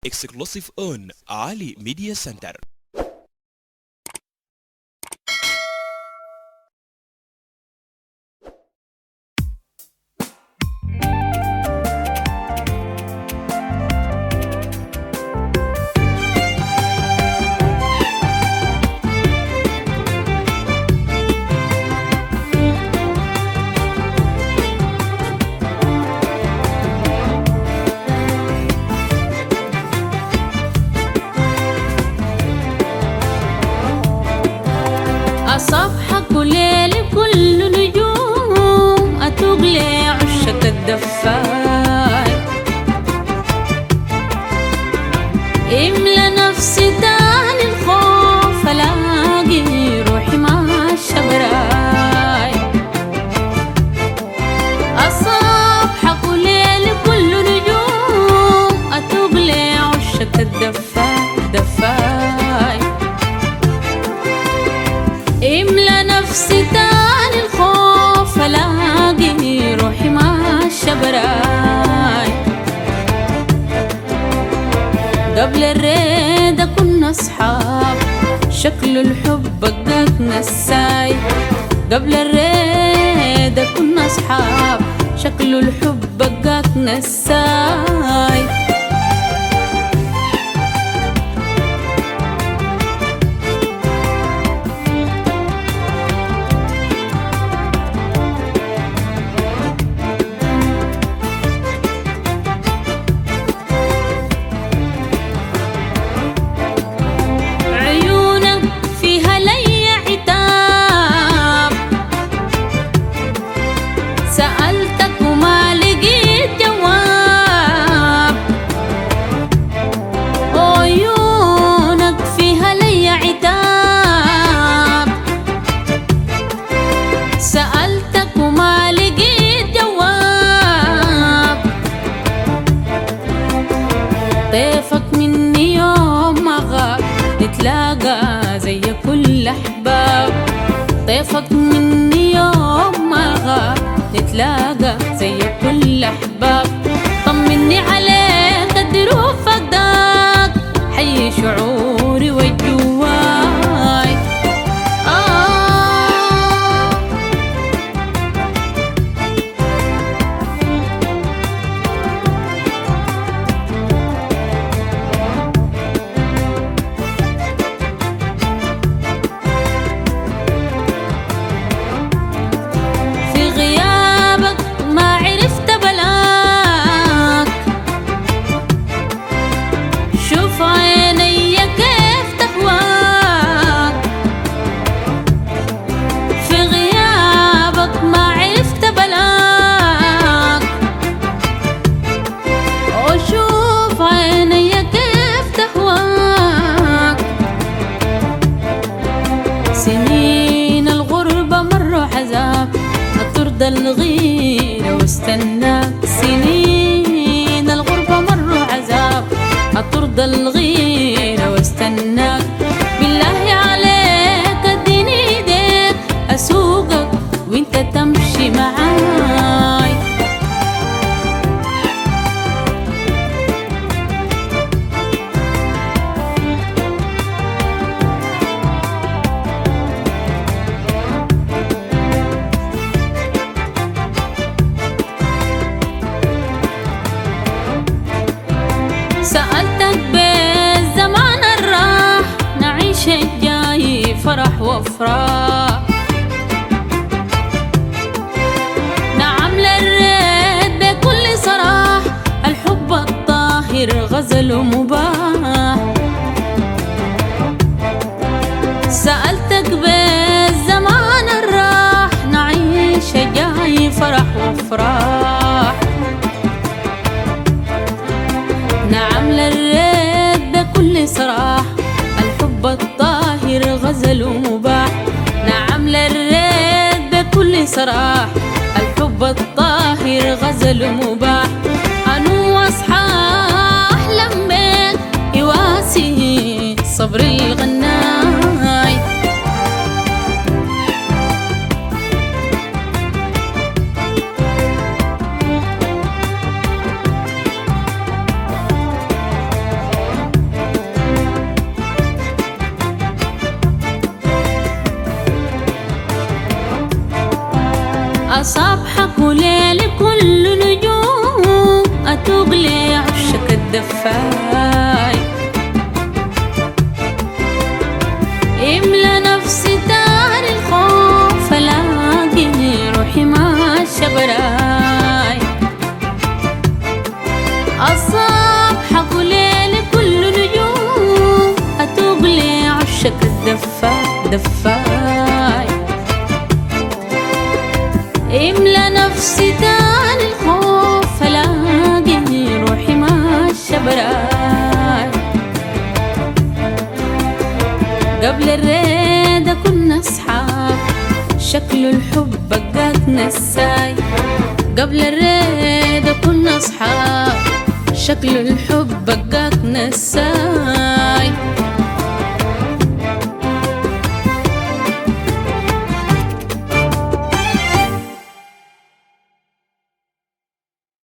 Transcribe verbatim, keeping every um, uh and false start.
Exclusive on Ali Media Center. أصبحك ليل كل نجوم أتغلي عشك الدفاي إملى نفسي تاني الخوف ألاقي روحي مع الشبراي أصبحك ليل كل نجوم أتغلي عشك الدفاي دفاي إملى نفسي تاني الخوف ألاقي روحي مع الشبراي قبل الريدة كنا أصحاب شكل الحب بقاك نساي قبل الريدة كنا أصحاب شكل الحب بقاك نساي سألتك وما لقيت جواب عيونك فيها لي عتاب سألتك وما لقيت جواب طيفك مني يوم ما غاب نتلاقى زي كل أحباب طيفك مني يوم ما غاب نتلاقى زي كل أحباب طمني عليك الدروب فقدك حي شعوري والجواي آه في غيابك ما عرفت بلاك شوف عيني كيف تهواك في غيابك ما عرفت بلاك وشوف عيني كيف تهواك سنين الغربة مروا عذاب ترضى الغيرة واستناك سنين الغربة مروا عذاب أترضى الغيرة واستناك بالله عليك اديني ايديك أسوقك وانت تمشي معاي سألتك بالزمان الراح نعيش الجاي فرح وافراح نعم للريت بكل صراح الحب الطاهر غزل مباح سألتك بالزمان الراح نعيش الجاي فرح وافراح نعم للريت بكل صراح الحب الطاهر غزل مباح نعم للريت بكل صراح الحب الطاهر غزل مباح أنو أصحى أحلم بك يواسي صبر الغناي حقولي لكل نجوم أتوغلي عشق الدفاي املى نفسي دار الخوف الاقي روحي ماشية براي أصاب حقولي لكل نجوم أتوغلي عشق الدفاي دفاي املى نفسي دار الخوف الاقي روحي ماشية براي قبل الريدة كنا أصحاب شكل الحب بقاك نساي قبل الريدة كنا أصحاب شكل الحب بقاك نساي